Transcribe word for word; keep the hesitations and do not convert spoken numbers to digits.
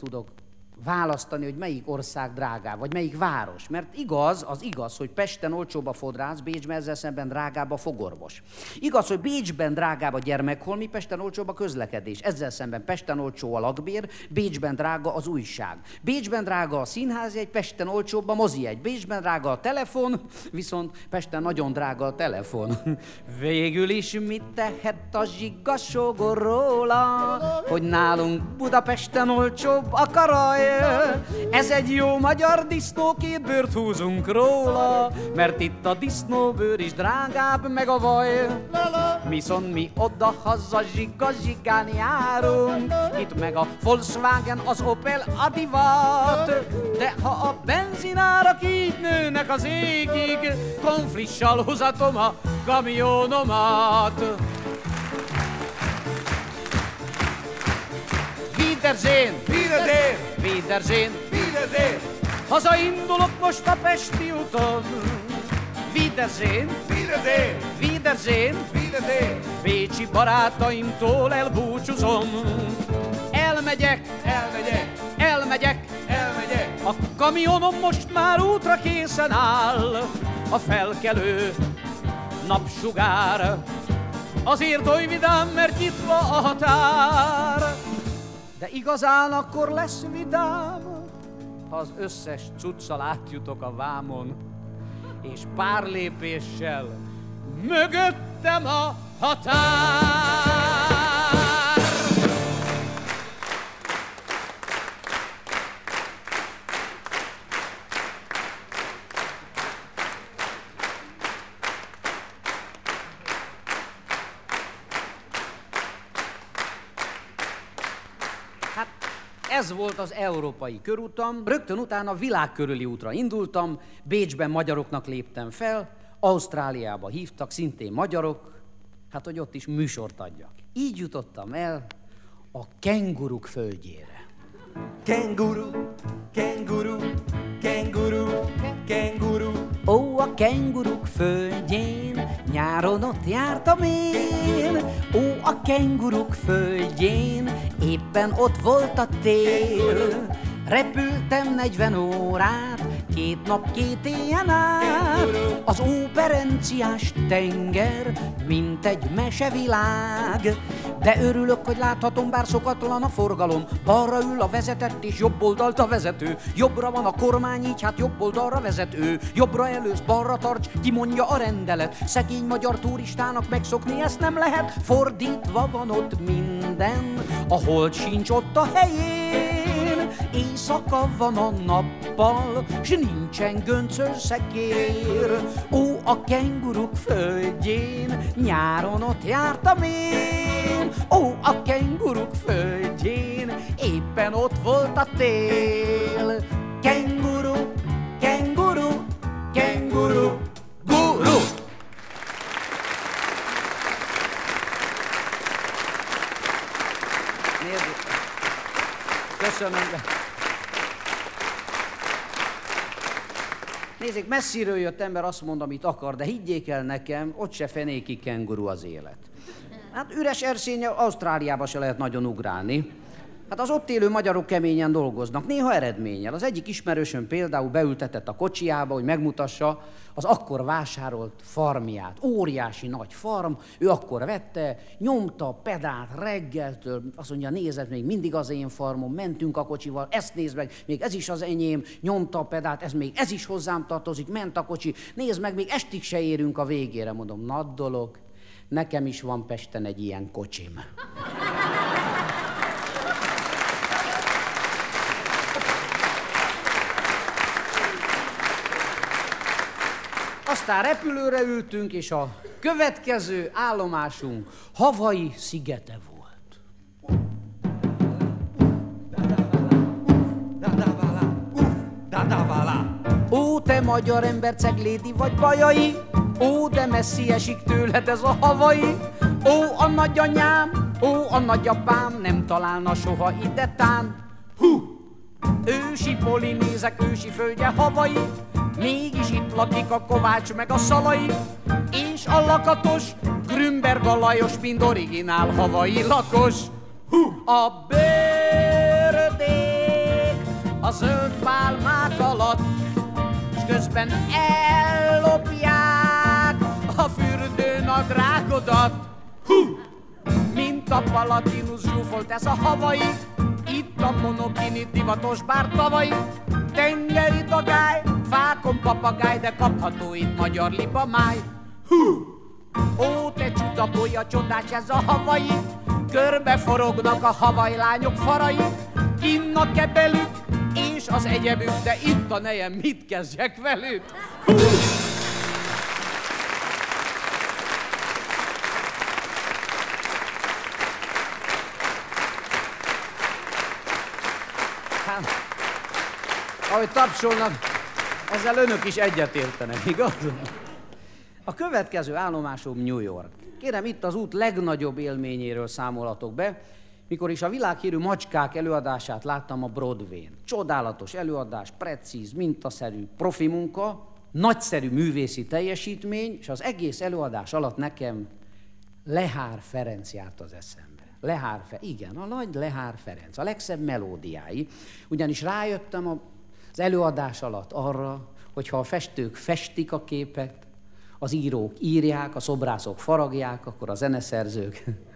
tudok választani, hogy melyik ország drágább, vagy melyik város. Mert igaz, az igaz, hogy Pesten olcsóbb a fodrász, Bécsben ezzel szemben drágább a fogorvos. Igaz, hogy Bécsben drágább a gyermekholmi, Pesten olcsóbb a közlekedés. Ezzel szemben Pesten olcsó a lakbér, Bécsben drága az újság. Bécsben drága a színházjegy, Pesten olcsóbb a mozijegy. Bécsben drága a telefon, viszont Pesten nagyon drága a telefon. Végül is mit tehet a zsiggasogor róla, hogy nálunk Budapesten olcsóbb a karaj? Ez egy jó magyar disznó, két bőrt húzunk róla, mert itt a disznóbőr is drágább, meg a vaj. Viszont mi oda-haza zsigga-zsigán járunk, itt meg a Volkswagen, az Opel, a divat. De ha a benzinárak így nőnek az égig, konflissal húzatom a kamionomat. Wiedersehen! Wiedersehen! Wiedersehen! Wiedersehen! Hazaindulok most a Pesti úton. Wiedersehen! Wiedersehen! Wiedersehen! Wiedersehen! Bécsi barátaimtól elbúcsúzom. Elmegyek! Elmegyek! Elmegyek! Elmegyek! A kamionom most már útra készen áll. A felkelő napsugár azért oly vidám, mert nyitva a határ. De igazán akkor lesz vidám, ha az összes cuccal átjutok a vámon, és pár lépéssel mögöttem a határ. Ez volt az európai körútam, rögtön utána a világ körüli útra indultam, Bécsben magyaroknak léptem fel, Ausztráliába hívtak, szintén magyarok, hát hogy ott is műsort adjak. Így jutottam el a kenguruk földjére. Kenguru, kenguru, kenguru, kenguru. Ó, a kenguruk földjén, nyáron ott jártam én. Ó, a kenguruk földjén, éppen ott volt a tél. Repültem negyven órát, két nap, két éjjel át. Az óperenciás tenger, mint egy mesevilág. De örülök, hogy láthatom, bár szokatlan a forgalom. Balra ül a vezetett és jobb oldalt a vezető. Jobbra van a kormány, így hát jobb oldalra vezető. Jobbra elősz, balra tarts, kimondja a rendelet. Szegény magyar turistának megszokni ezt nem lehet. Fordítva van ott minden, a hold sincs ott a helyén. Éjszaka van a nappal, s nincsen göncös szekér. Ó, a kenguruk földjén, nyáron ott jártam én. Ó, a kenguruk földjén, éppen ott volt a tél. Kenguru, kenguru, kenguru, guru. Nézzük. Köszönöm. Nézzék, messziről jött ember, azt mond, amit akar, de higgyék el nekem, ott se fenékig kenguru az élet. Hát üres erszénnyel Ausztráliába se lehet nagyon ugrálni. Hát az ott élő magyarok keményen dolgoznak, néha eredménnyel. Az egyik ismerősöm például beültetett a kocsiába, hogy megmutassa az akkor vásárolt farmját. Óriási nagy farm, ő akkor vette, nyomta a pedált reggeltől, azt mondja, nézed, még mindig az én farmom, mentünk a kocsival, ezt nézd meg, még ez is az enyém, nyomta a pedált, ez még ez is hozzám tartozik, ment a kocsi, nézd meg, még estig se érünk a végére. Mondom, nagy dolog, nekem is van Pesten egy ilyen kocsim. Aztán repülőre ültünk, és a következő állomásunk Hawaii szigete volt. Ó, te magyar ember, ceglédi vagy bajai, ó, de messzi esik tőled ez a Hawaii. Ó, a nagyanyám, ó, a nagyapám nem találna soha ide tán. Hú! Ősi polinézek, ősi földje Hawaii, mégis itt lakik a Kovács meg a Szalai, és a lakatos Grünberg a Lajos, mind originál Hawaii lakos. Hú! A bőrödé a zöld pálmák alatt, s közben ellopják a fürdőnadrágodat. Hú! Mint a Palatinus zsúfolt ez a Hawaii, itt a monokini divatos bár tavaly. Tengeri dagály, fákon papagáj, de kapható itt magyar libamáj. Hú! Ó, te csuda bolya, csodás ez a Hawaii, körbe forognak a havai lányok farai. Kinn a kebelük és az egyebük, de itt a nejem, mit kezdjek velük? Hú! Hát, ahogy tapsolnak, ezzel önök is egyetértenek, igaz? A következő állomásom New York. Kérem, itt az út legnagyobb élményéről számolhatok be, mikor is a világhírű Macskák előadását láttam a Broadwayn. Csodálatos előadás, precíz, mintaszerű, profi munka, nagyszerű művészi teljesítmény, és az egész előadás alatt nekem Lehár Ferenc járt az eszembe. Lehár Ferenc, igen, a nagy Lehár Ferenc, a legszebb melódiái, ugyanis rájöttem az előadás alatt arra, hogyha a festők festik a képet, az írók írják, a szobrászok faragják, akkor a zeneszerzők